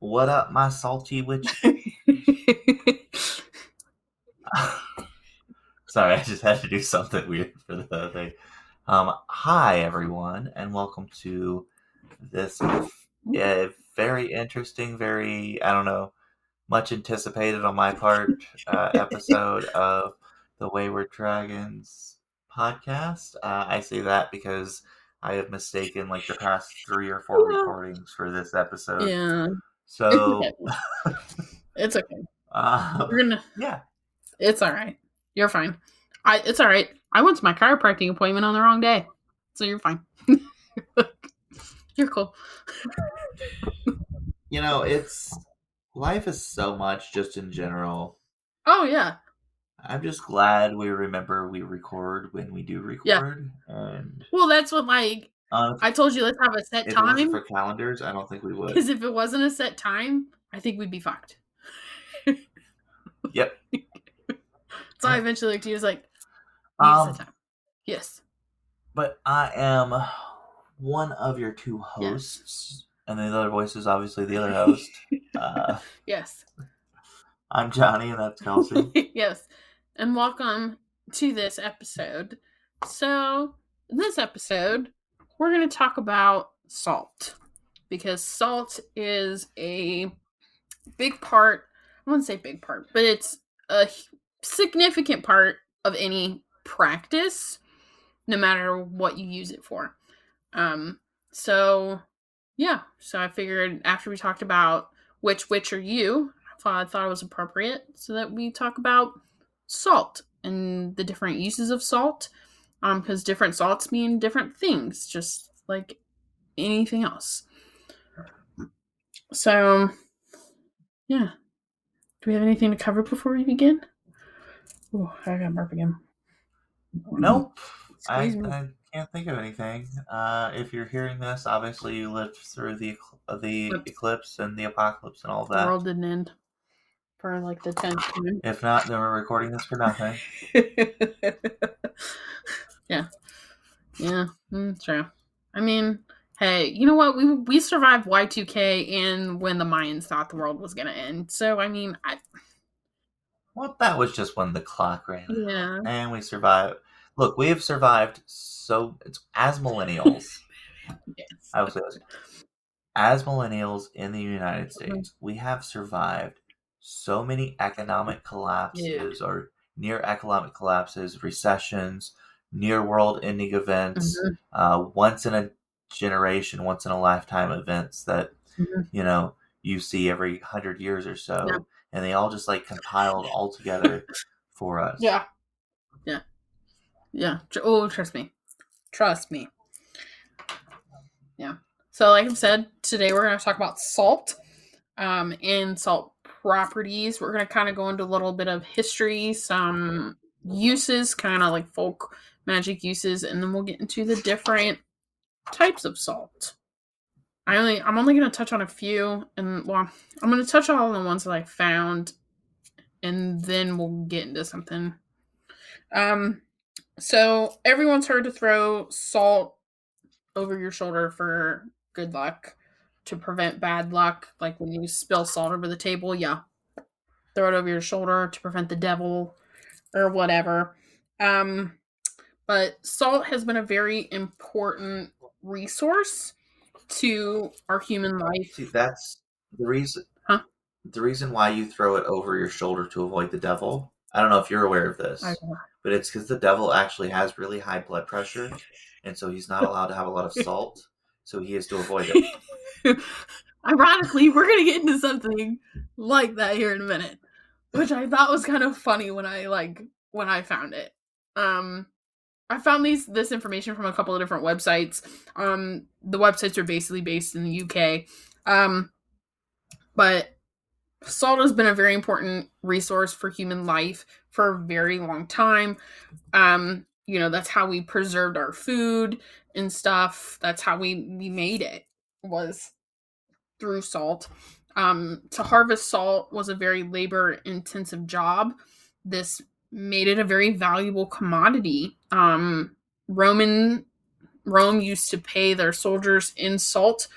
What up, my salty witch? Sorry, I just had to do something weird for the thing. Hi, everyone, and welcome to this very interesting, I don't know, much anticipated on my part episode of the Wayward Dragons podcast. I say that because I have mistaken like the past 3 or 4 recordings for this episode. Yeah. So It's okay. We're gonna. Yeah. It's all right. You're fine. It's all right. I went to my chiropractic appointment on the wrong day, so you're fine. You're cool. You know, life is so much just in general. Oh yeah. I'm just glad we remember we record when we do record. Yeah. And well, that's what I told you. Let's have a set time. If it wasn't for calendars, I don't think we would. Because if it wasn't a set time, I think we'd be fucked. Yep. So I eventually looked at you and was like, set time. Yes. But I am one of your two hosts, and the other voice is obviously the other host. Yes. I'm Johnny, and that's Kelsey. Yes. And welcome to this episode. So, in this episode, we're going to talk about salt. Because salt is a big part, I wouldn't say big part, but it's a significant part of any practice, no matter what you use it for. So I figured after we talked about which are you, I thought it was appropriate so that we talk about salt and the different uses of salt, because different salts mean different things, just like anything else. So, yeah. Do we have anything to cover before we begin? Oh, I got burp again. Nope. I can't think of anything. If you're hearing this, obviously you lived through the eclipse and the apocalypse and all that. The world didn't end for like the 10th time. If not, then we're recording this for nothing. Yeah. True. I mean, hey, you know what? We survived Y2K and when the Mayans thought the world was gonna end. So I mean, well, that was just when the clock ran. Yeah. And we survived. Look, we have survived as millennials. Yes. I would say as millennials in the United States, we have survived so many economic collapses or near economic collapses, recessions, near world ending events, once in a generation, once in a lifetime events that, you see every 100 years or so. Yeah. And they all just like compiled all together for us. Yeah. Oh, trust me. Yeah. So like I said, today we're going to talk about salt and salt properties. We're going to kind of go into a little bit of history, some uses, kind of like folk magic uses, and then we'll get into the different types of salt. I'm only going to touch on a few, and I'm going to touch on all the ones that I found, and then we'll get into something. So everyone's heard to throw salt over your shoulder for good luck, to prevent bad luck. Like when you spill salt over the table, throw it over your shoulder to prevent the devil or whatever. But salt has been a very important resource to our human life. See, that's the reason. The reason why you throw it over your shoulder to avoid the devil. I don't know if you're aware of this, but it's because the devil actually has really high blood pressure, and so he's not allowed to have a lot of salt, so he has to avoid it. Ironically, we're going to get into something like that here in a minute, which I thought was kind of funny when I found it. I found this information from a couple of different websites. The websites are basically based in the UK. But salt has been a very important resource for human life for a very long time. That's how we preserved our food and stuff. That's how we made it, was through salt. To harvest salt was a very labor-intensive job. This made it a very valuable commodity. Rome used to pay their soldiers in salt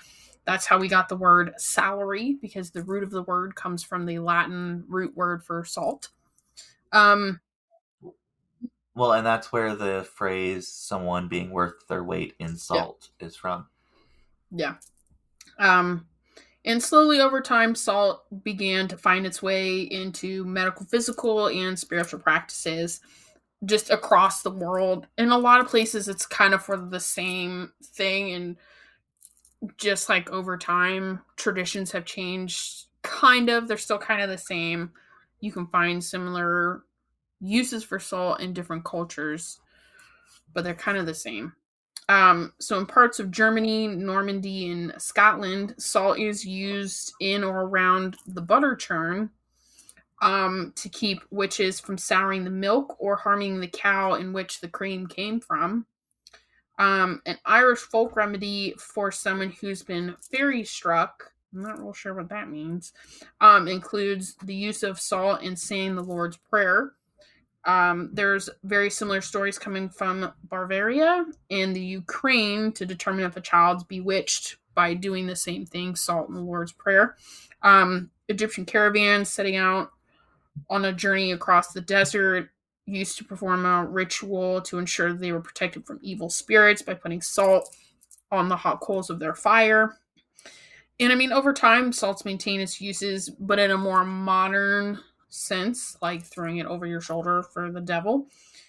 That's how we got the word salary, because the root of the word comes from the Latin root word for salt. Well, and that's where the phrase "someone being worth their weight in salt" is from. Yeah. And slowly over time, salt began to find its way into medical, physical, and spiritual practices just across the world. In a lot of places, it's kind of for the same thing. And just like over time, traditions have changed kind of. They're still kind of the same. You can find similar uses for salt in different cultures, but they're kind of the same. So in parts of Germany, Normandy, and Scotland, salt is used in or around the butter churn to keep witches from souring the milk or harming the cow in which the cream came from. An Irish folk remedy for someone who's been fairy struck, I'm not real sure what that means, includes the use of salt in saying the Lord's Prayer. There's very similar stories coming from Bavaria and the Ukraine to determine if a child's bewitched by doing the same thing, salt in the Lord's Prayer. Egyptian caravans setting out on a journey across the desert used to perform a ritual to ensure they were protected from evil spirits by putting salt on the hot coals of their fire. And I mean, over time, salt's maintained its uses, but in a more modern sense, like throwing it over your shoulder for the devil.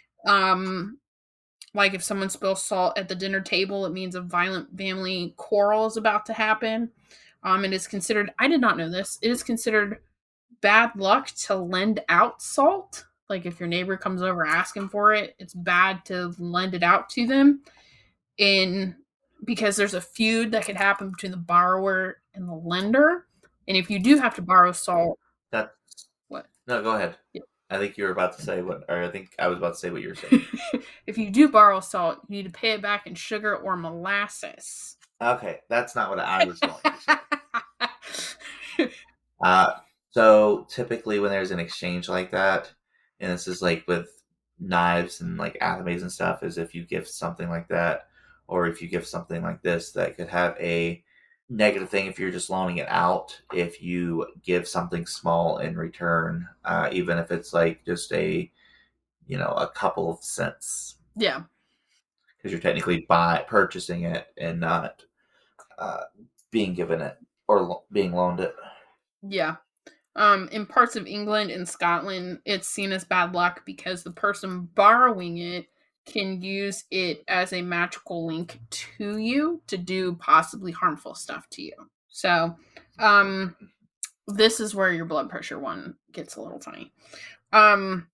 Like if someone spills salt at the dinner table, it means a violent family quarrel is about to happen. It is considered, I did not know this, it is considered bad luck to lend out salt. Like if your neighbor comes over asking for it, it's bad to lend it out to them. In because there's a feud that could happen between the borrower and the lender. And if you do have to borrow salt, That what? No, go ahead. Yeah. I think you were about to say what, or I think I was about to say what you were saying. If you do borrow salt, you need to pay it back in sugar or molasses. Okay, that's not what I was going to say. So typically when there's an exchange like that, and this is like with knives and like atomies and stuff, is if you give something like that, or if you give something like this, that could have a negative thing if you're just loaning it out. If you give something small in return, even if it's like just a couple of cents. Yeah. Because you're technically purchasing it and not being given it or being loaned it. Yeah. In parts of England and Scotland, it's seen as bad luck because the person borrowing it can use it as a magical link to you to do possibly harmful stuff to you. So, this is where your blood pressure one gets a little funny. And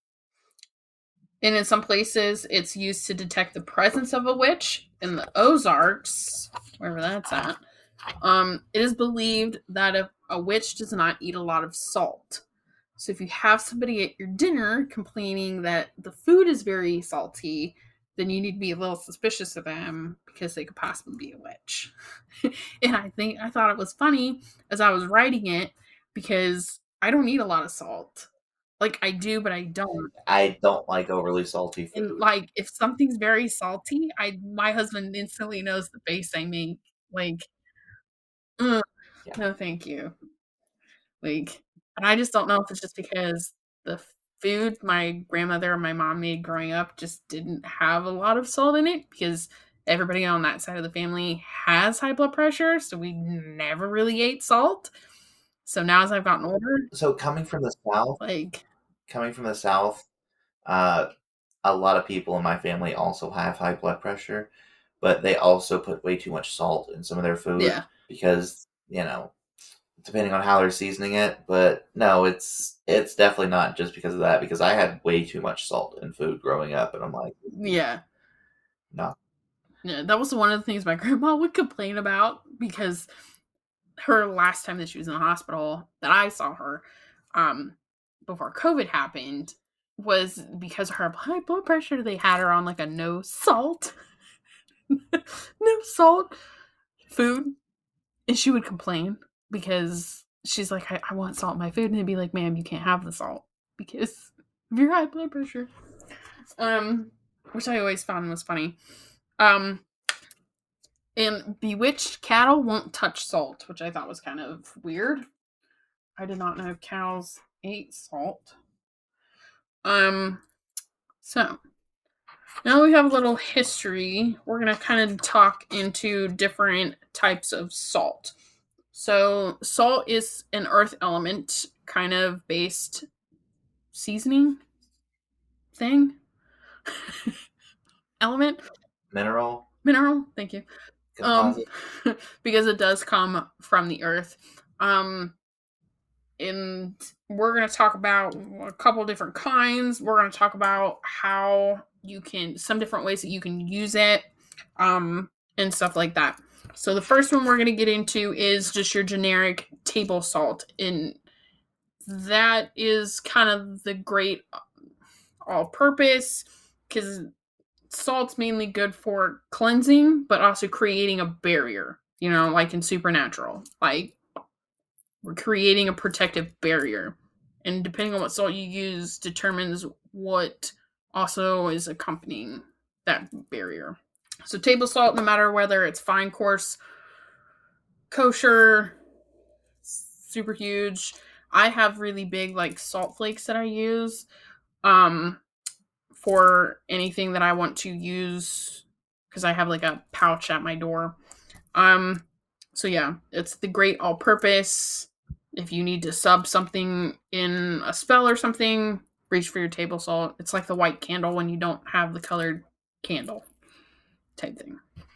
in some places, it's used to detect the presence of a witch. In the Ozarks, wherever that's at, it is believed that if a witch does not eat a lot of salt. So if you have somebody at your dinner complaining that the food is very salty, then you need to be a little suspicious of them because they could possibly be a witch. And I thought it was funny as I was writing it because I don't eat a lot of salt. Like I do, but I don't. I don't like overly salty food. And like if something's very salty, my husband instantly knows the face I make. Like, yeah. No, thank you. Like, and I just don't know if it's just because the food my grandmother and my mom made growing up just didn't have a lot of salt in it because everybody on that side of the family has high blood pressure, so we never really ate salt. So now as I've gotten older, so coming from the south, a lot of people in my family also have high blood pressure, but they also put way too much salt in some of their food because depending on how they're seasoning it. But no, it's definitely not just because of that, because I had way too much salt in food growing up, and I'm like, no. Yeah, that was one of the things my grandma would complain about because her last time that she was in the hospital that I saw her before COVID happened was because of her high blood pressure. They had her on like a no salt food, and she would complain because she's like, I want salt in my food, and they'd be like, ma'am, you can't have the salt because of your high blood pressure. Which I always found was funny. And bewitched cattle won't touch salt, which I thought was kind of weird. I did not know cows ate salt. So now we have a little history. We're gonna kind of talk into different types of salt. So salt is an earth element, kind of based seasoning thing. Element? Mineral? Thank you. Composite? Because it does come from the earth. And we're going to talk about a couple different kinds. We're going to talk about how you can, some different ways that you can use it, and stuff like that. So the first one we're going to get into is just your generic table salt. And that is kind of the great all-purpose, because salt's mainly good for cleansing, but also creating a barrier, like in Supernatural. Like, we're creating a protective barrier. And depending on what salt you use determines what also is accompanying that barrier. So table salt, no matter whether it's fine, coarse, kosher, super huge. I have really big like salt flakes that I use for anything that I want to use, because I have like a pouch at my door. So yeah, it's the great all-purpose. If you need to sub something in a spell or something, reach for your table salt. It's like the white candle when you don't have the colored candle type thing.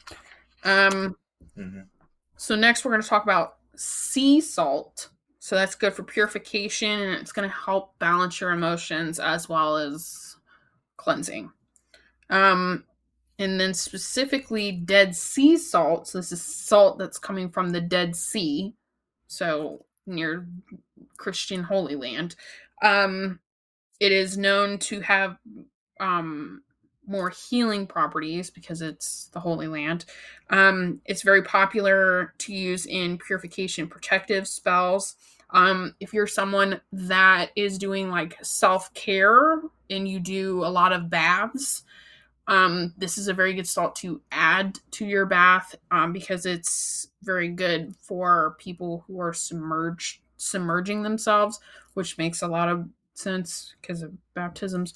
So next we're going to talk about sea salt. So that's good for purification, and it's going to help balance your emotions as well as cleansing. And then specifically Dead Sea salt. So this is salt that's coming from the Dead Sea. So near Christian Holy Land. It is known to have more healing properties because it's the Holy Land. It's very popular to use in purification protective spells. If you're someone that is doing like self-care and you do a lot of baths, this is a very good salt to add to your bath, because it's very good for people who are submerging themselves, which makes a lot of sense because of baptisms.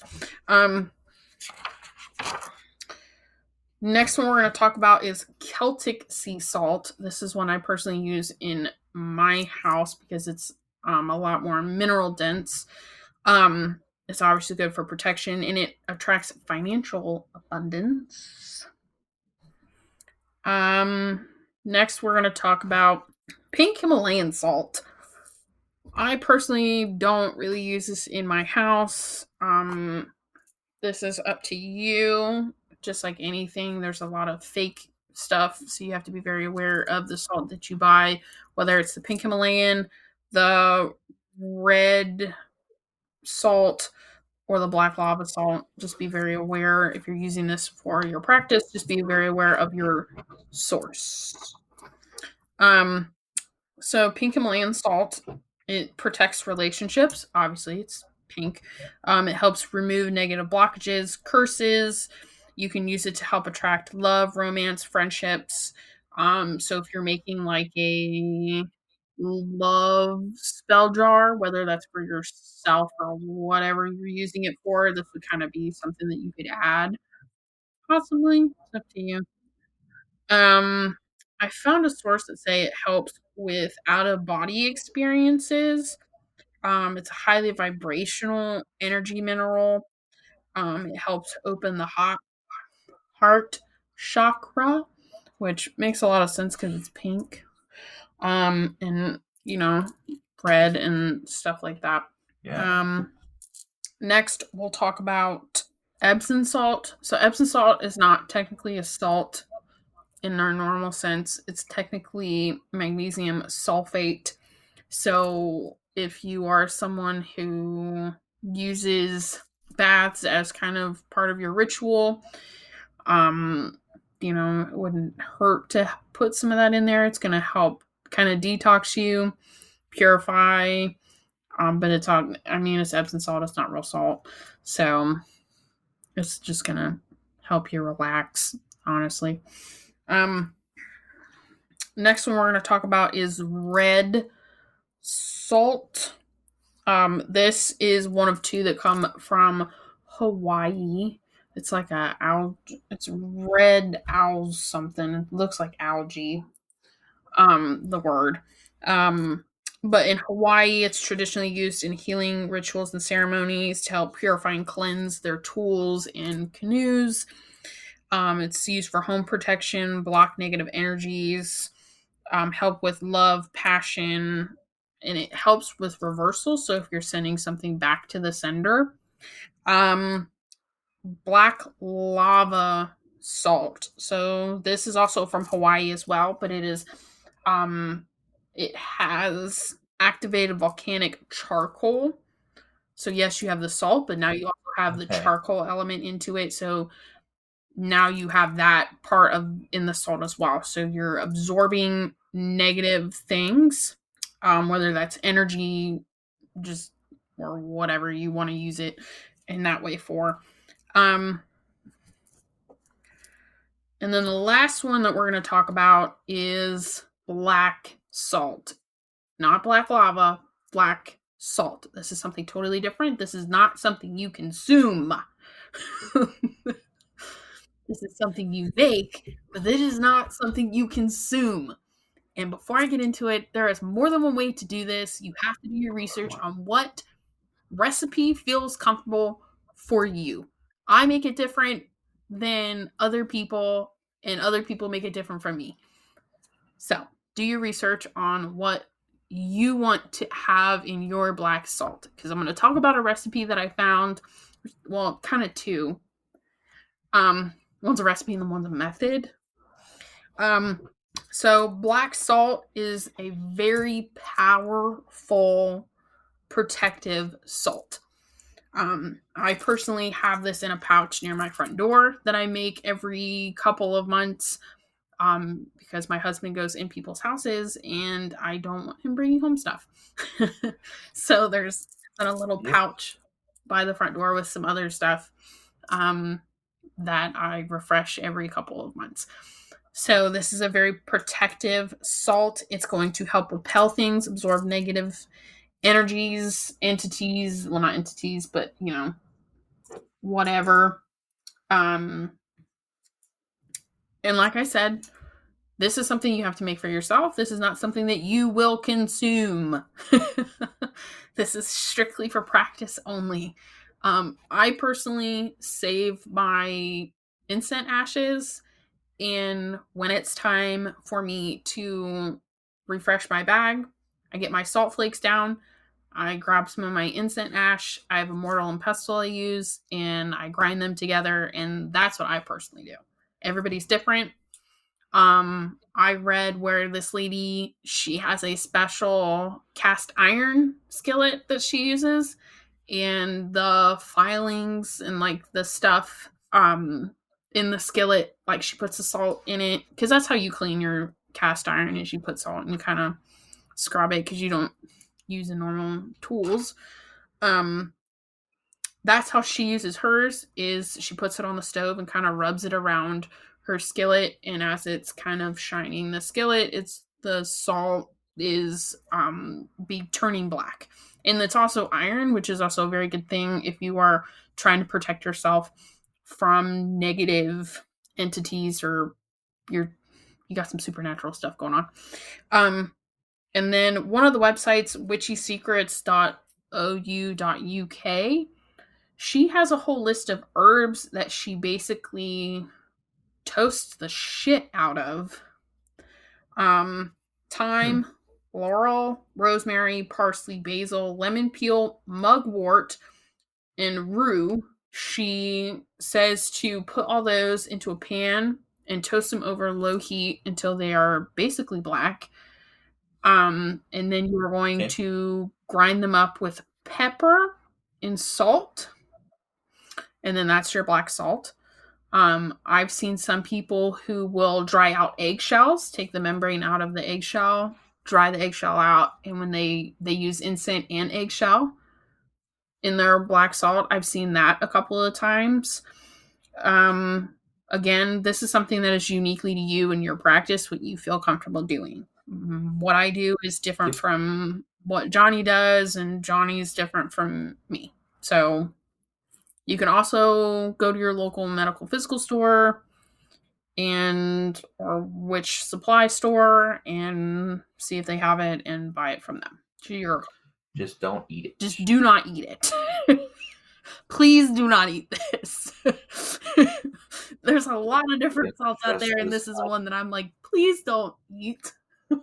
Next one we're going to talk about is Celtic sea salt. This is one I personally use in my house because it's a lot more mineral dense. It's obviously good for protection, and it attracts financial abundance. Next, we're going to talk about pink Himalayan salt. I personally don't really use this in my house. This is up to you. Just like anything, there's a lot of fake stuff, so you have to be very aware of the salt that you buy, whether it's the pink Himalayan, the red salt, or the black lava salt. Just be very aware if you're using this for your practice. Just be very aware of your source. So pink Himalayan salt, it protects relationships. Obviously, it's pink. It helps remove negative blockages, curses. You can use it to help attract love, romance, friendships. So if you're making like a love spell jar, whether that's for yourself or whatever you're using it for, this would kind of be something that you could add. Possibly. It's up to you. I found a source that say it helps with out-of-body experiences. It's a highly vibrational energy mineral. It helps open the heart chakra, which makes a lot of sense because it's pink. And bread and stuff like that. Yeah. Next, we'll talk about Epsom salt. So Epsom salt is not technically a salt in our normal sense. It's technically magnesium sulfate. So if you are someone who uses baths as kind of part of your ritual, it wouldn't hurt to put some of that in there. It's going to help kind of detox you, purify. But it's Epsom salt. It's not real salt. So it's just going to help you relax, honestly. Next one we're going to talk about is red salt. This is one of two that come from Hawaii. It's like it's red owl something. It looks like algae. The word. But in Hawaii, it's traditionally used in healing rituals and ceremonies to help purify and cleanse their tools and canoes. It's used for home protection, block negative energies, help with love, passion, and it helps with reversal. So if you're sending something back to the sender, black lava salt. So this is also from Hawaii as well, but it has activated volcanic charcoal. So yes, you have the salt, but now you also have the charcoal element into it. So now you have that part in the salt as well. So you're absorbing negative things, whether that's energy, just or whatever you want to use it in that way for. And then the last one that we're going to talk about is black salt. Not black lava, black salt. This is something totally different. This is not something you consume. This is something you make, but this is not something you consume. And before I get into it, there is more than one way to do this. You have to do your research on what recipe feels comfortable for you. I make it different than other people, and other people make it different from me. So do your research on what you want to have in your black salt, because I'm going to talk about a recipe that I found. Well, kind of two. One's a recipe and one's a method. So black salt is a very powerful protective salt. I personally have this in a pouch near my front door that I make every couple of months, because my husband goes in people's houses and I don't want him bringing home stuff. So there's a little pouch by the front door with some other stuff that I refresh every couple of months. So this is a very protective salt. It's going to help repel things, absorb negative energies, entities, well, not entities, but, whatever. And like I said, this is something you have to make for yourself. This is not something that you will consume. This is strictly for practice only. I personally save my incense ashes, and when it's time for me to refresh my bag, I get my salt flakes down, I grab some of my incense ash, I have a mortar and pestle I use, and I grind them together, and that's what I personally do. Everybody's different. I read where this lady, she has a special cast iron skillet that she uses, and the filings and like the stuff in the skillet, like she puts the salt in it, because that's how you clean your cast iron, is you put salt and you kind of scrub it because you don't use the normal tools. That's how she uses hers, is she puts it on the stove and kind of rubs it around her skillet, and as it's kind of shining the skillet, the salt is be turning black. And it's also iron, which is also a very good thing if you are trying to protect yourself from negative entities, or you got some supernatural stuff going on. And then one of the websites, witchysecrets.ou.uk, she has a whole list of herbs that she basically toasts the shit out of. Thyme, laurel, rosemary, parsley, basil, lemon peel, mugwort, and rue. She says to put all those into a pan and toast them over low heat until they are basically black. And then you're going to grind them up with pepper and salt. And then that's your black salt. I've seen some people who will dry out eggshells, take the membrane out of the eggshell, dry the eggshell out, and when they use incense and eggshell in their black salt, I've seen that a couple of times. Again, this is something that is uniquely to you and your practice, what you feel comfortable doing. What I do is different from what Johnny does, and Johnny's different from me. So you can also go to your local medical physical store or which supply store and see if they have it and buy it from them. Just don't eat it. Just do not eat it. Please do not eat this. There's a lot of different salts out there, and this is one that I'm like, please don't eat.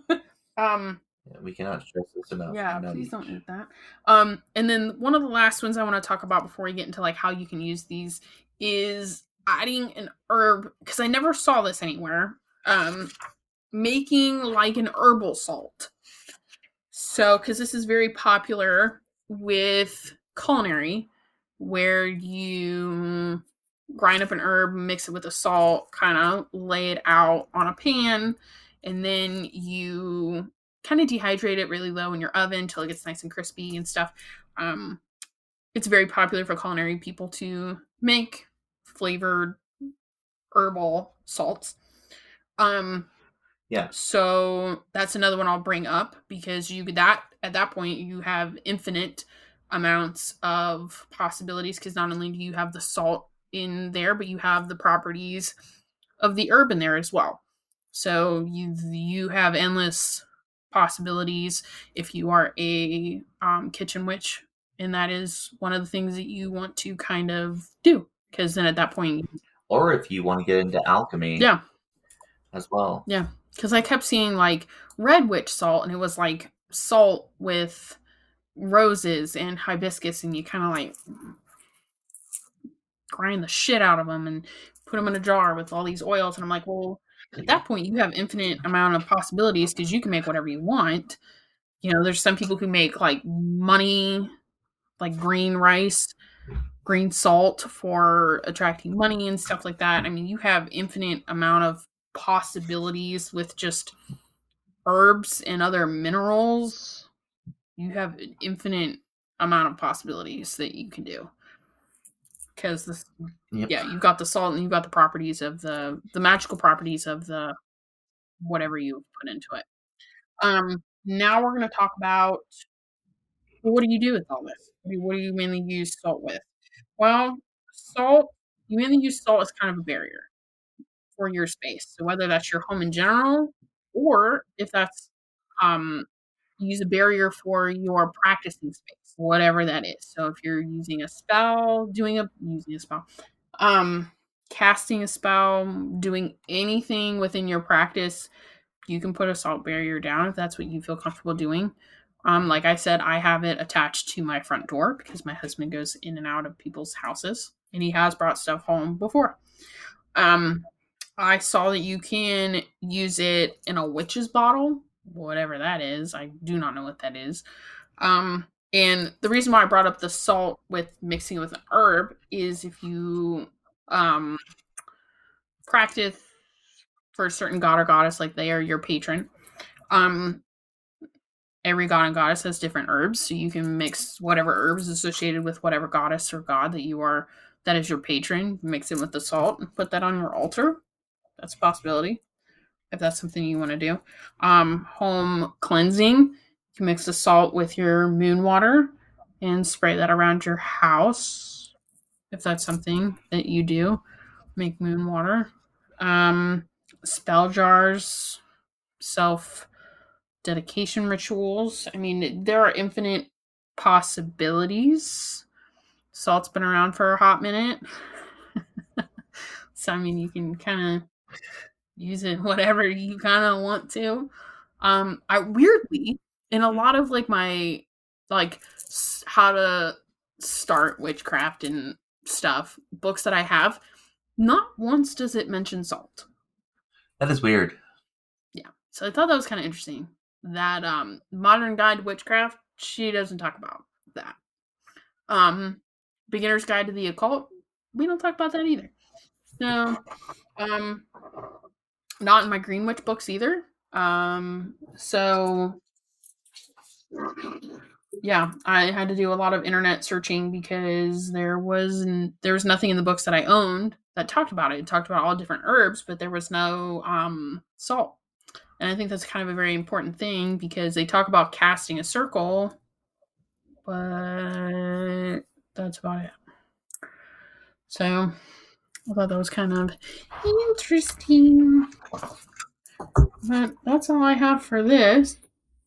We cannot stress this enough. Yeah, please don't eat that. And then one of the last ones I want to talk about before we get into like how you can use these is adding an herb, because I never saw this anywhere. Making like an herbal salt. So, because this is very popular with culinary, where you grind up an herb, mix it with a salt, kind of lay it out on a pan, and then you kind of dehydrate it really low in your oven until it gets nice and crispy and stuff. It's very popular for culinary people to make flavored herbal salts. Yeah. So that's another one I'll bring up, because at that point you have infinite amounts of possibilities, because not only do you have the salt in there, but you have the properties of the herb in there as well. So you have endless possibilities if you are a kitchen witch, and that is one of the things that you want to kind of do, because then at that point, or if you want to get into alchemy, as well, because I kept seeing like red witch salt, and it was like salt with roses and hibiscus, and you kind of like grind the shit out of them and put them in a jar with all these oils. And I'm like, well, at that point you have infinite amount of possibilities, because you can make whatever you want. You know, there's some people who make like money, like green rice, green salt for attracting money and stuff like that. I mean, you have infinite amount of possibilities with just herbs and other minerals. You have an infinite amount of possibilities that you can do, because you've got the salt and you've got the properties of the magical properties of the whatever you put into it. Now we're going to talk about, what do you do with all this? What do you mainly use salt with? Well, you mainly use salt as kind of a barrier for your space. So whether that's your home in general, or if that's use a barrier for your practicing space, whatever that is. So if you're using a spell, casting a spell, doing anything within your practice, you can put a salt barrier down if that's what you feel comfortable doing. Like I said, I have it attached to my front door because my husband goes in and out of people's houses, and he has brought stuff home before. I saw that you can use it in a witch's bottle, whatever that is. I do not know what that is. And the reason why I brought up the salt with mixing it with an herb is if you practice for a certain god or goddess, like they are your patron, every god and goddess has different herbs, so you can mix whatever herbs associated with whatever goddess or god that is your patron, mix it with the salt and put that on your altar. That's a possibility, if that's something you want to do. Home cleansing, you can mix the salt with your moon water and spray that around your house, if that's something that you do. Make moon water. Spell jars, self-dedication rituals. I mean, there are infinite possibilities. Salt's been around for a hot minute. So, I mean, you can kind of use it whatever you kind of want to. I weirdly, in a lot of like my, like, how to start witchcraft and stuff, books that I have, not once does it mention salt. That is weird. Yeah. So I thought that was kind of interesting. That Modern Guide to Witchcraft, she doesn't talk about that. Beginner's Guide to the Occult, we don't talk about that either. No. Not in my Green Witch books either. So yeah, I had to do a lot of internet searching because there was nothing in the books that I owned that talked about it. It talked about all different herbs, but there was no salt. And I think that's kind of a very important thing because they talk about casting a circle, but that's about it. So I thought that was kind of interesting. But that's all I have for this.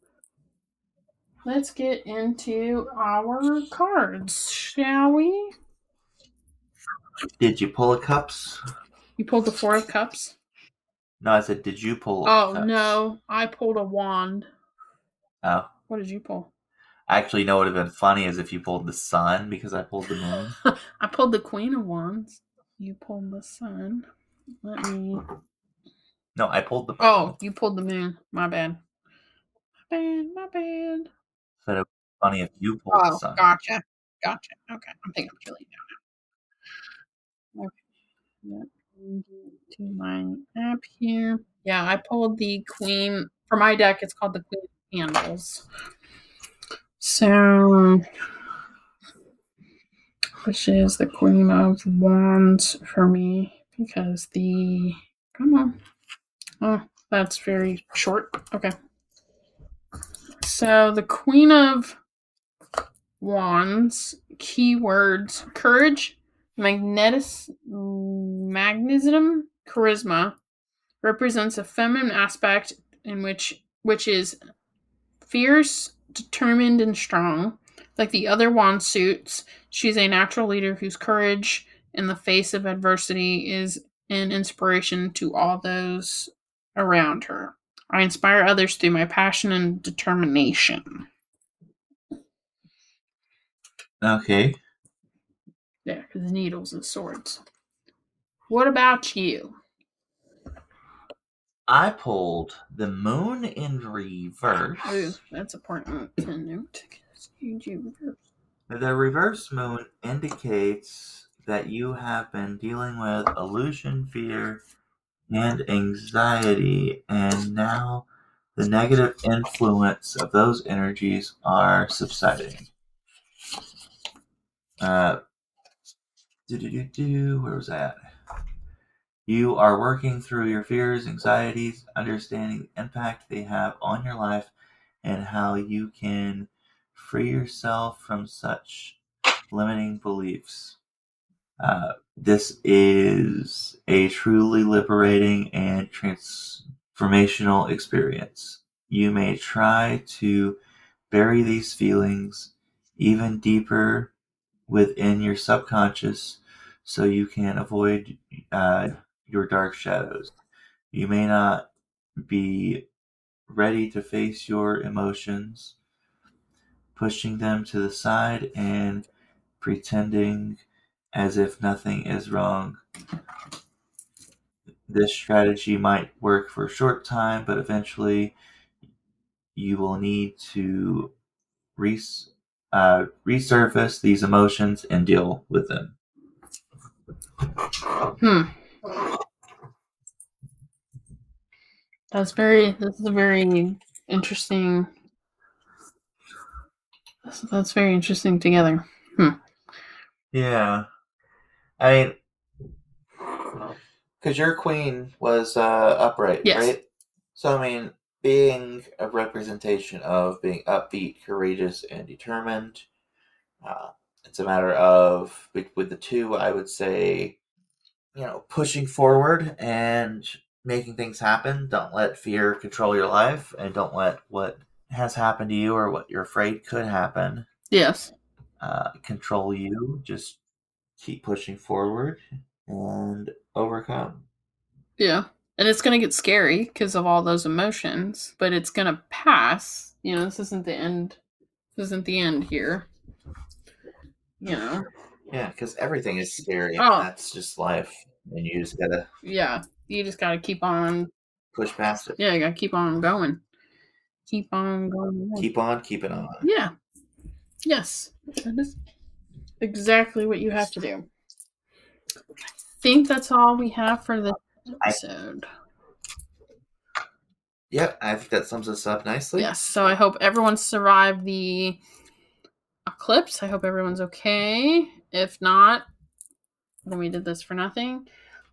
Let's get into our cards, shall we? Did you pull a cups? You pulled the 4 of Cups? No, I said, did you pull cups? cups? No. I pulled a wand. Oh. What did you pull? Actually, you know what would have been funny is if you pulled the sun because I pulled the moon. I pulled the Queen of Wands. You pulled the sun. Let me... No, I pulled the moon. Oh, you pulled the moon. My bad. My bad. Said it would be funny if you pulled the sun. Gotcha. Okay, I'm thinking I'm feeling down now. Okay. To my app here. Yeah, I pulled the Queen. For my deck, it's called the Queen of Candles. So, which is the Queen of Wands for me because the... Come on. Oh, that's very short. Okay. So, the Queen of Wands, keywords, courage, magnetism, charisma, represents a feminine aspect in which is fierce, determined, and strong. Like the other wand suits, she's a natural leader whose courage in the face of adversity is an inspiration to all those around her. I inspire others through my passion and determination. Okay. Yeah, because needles and swords. What about you? I pulled the moon in reverse. Oh, that's important to note. The reverse moon indicates that you have been dealing with illusion, fear, and anxiety, and now the negative influence of those energies are subsiding. Where was that? You are working through your fears, anxieties, understanding the impact they have on your life, and how you can free yourself from such limiting beliefs. This is a truly liberating and transformational experience. You may try to bury these feelings even deeper within your subconscious so you can avoid your dark shadows. You may not be ready to face your emotions, pushing them to the side and pretending as if nothing is wrong. This strategy might work for a short time, but eventually you will need to resurface these emotions and deal with them. This is a very interesting. That's very interesting together. Yeah. I mean, because your queen was upright, yes. Right? So, I mean, being a representation of being upbeat, courageous, and determined, it's a matter of, with the two, I would say, pushing forward and making things happen. Don't let fear control your life, and don't let what has happened to you or what you're afraid could happen control you. Just keep pushing forward and overcome. Yeah. And it's going to get scary because of all those emotions, but it's going to pass. This isn't the end. This isn't the end here. Yeah, because everything is scary. And that's just life. And you just gotta... Yeah, you just gotta keep on... push past it. Yeah, you gotta keep on going. Keep on going. Keep on keeping on. Yeah. Yes. That is exactly what you have to do. I think that's all we have for this episode. Yep, I think that sums us up nicely. Yes, so I hope everyone survived the eclipse. I hope everyone's okay. If not, then we did this for nothing.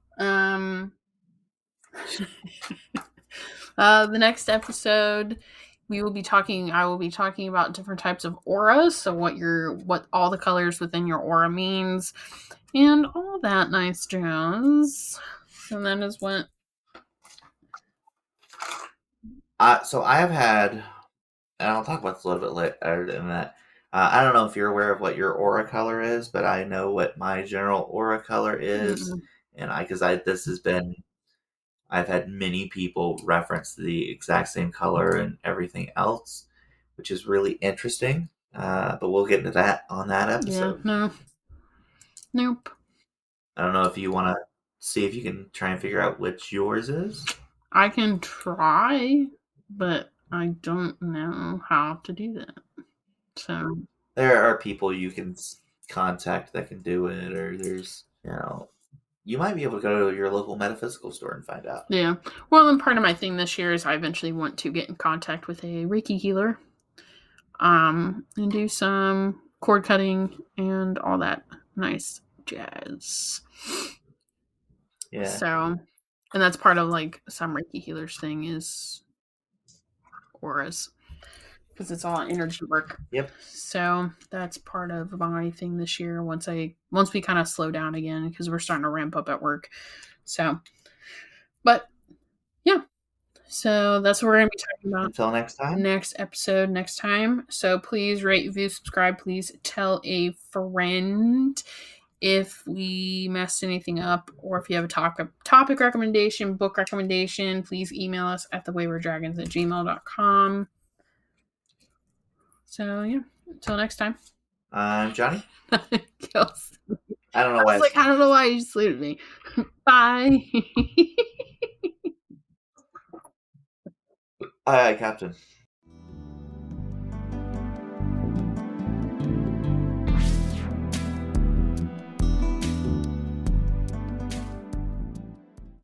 The next episode, I will be talking about different types of auras, so what all the colors within your aura means, and all that nice jazz. And that is what. So I have had, and I'll talk about this a little bit later than that. I don't know if you're aware of what your aura color is, but I know what my general aura color is, and I've had many people reference the exact same color and everything else, which is really interesting. But we'll get into that on that episode. Yeah, nope. I don't know if you want to see if you can try and figure out which yours is. I can try, but I don't know how to do that. So there are people you can contact that can do it, or there's you might be able to go to your local metaphysical store and find out. Yeah. Well, and part of my thing this year is I eventually want to get in contact with a Reiki healer, and do some cord cutting and all that nice jazz. Yeah. So, and that's part of like some Reiki healers thing is auras, because it's all energy work. Yep. So that's part of my thing this year. Once we kind of slow down again, because we're starting to ramp up at work. So, but yeah. So that's what we're going to be talking about. Until next time. Next episode, next time. So please rate, review, subscribe. Please tell a friend if we messed anything up, or if you have a topic recommendation, book recommendation, please email us at thewaywarddragons@gmail.com. So yeah, until next time. I'm Johnny. Kelsey. I don't know why. I don't know why you saluted me. Bye. Aye, Captain.